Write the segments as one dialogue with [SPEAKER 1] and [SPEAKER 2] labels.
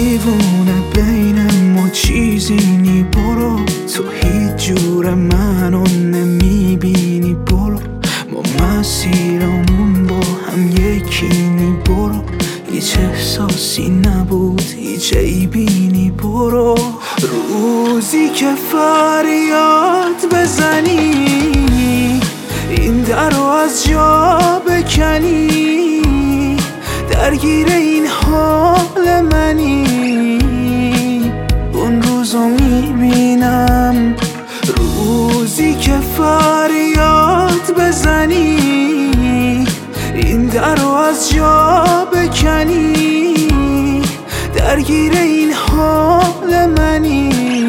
[SPEAKER 1] دیوونه بین ما چیزی نی برو، تو هیچ جور منو نمیبینی برو، ما مسیرمون با هم یکی نی برو، هیچ احساسی نبود هیچ عیبی نی برو. روزی که فریاد بزنی این در رو از جا بکنی، درگیر این حال منی اون روزو میبینم. روزی که فریاد بزنی این در رو از جا بکنی، درگیر این حال منی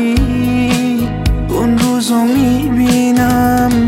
[SPEAKER 1] اون روزو میبینم.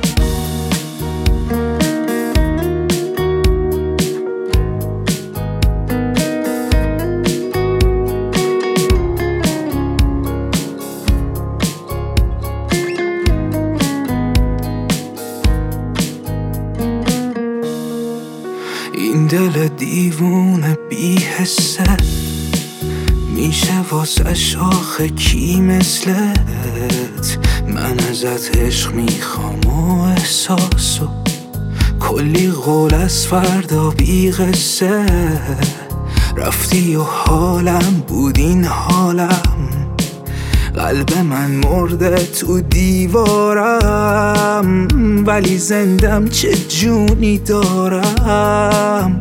[SPEAKER 1] این دل دیوونه بی حسه میشه واسه شاخه کی مثلت، من ازت عشق میخوام و احساسو، کلی قول از فردا بی قصه، رفتی و حالم بود این حالم، قلب من مرده تو دیوارم ولی زندم چه جونی دارم.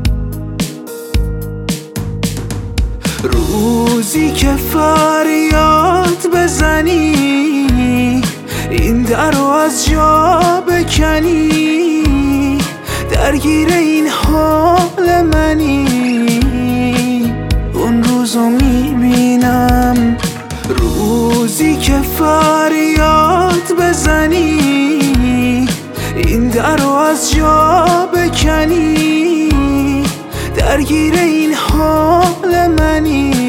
[SPEAKER 1] روزی که فریاد بزنی این در رو از جا بکنی، درگیر این حال منی اون روزو میبینم. روزی که فریاد بزنی این در رو از جا بکنی، درگیر این حال منی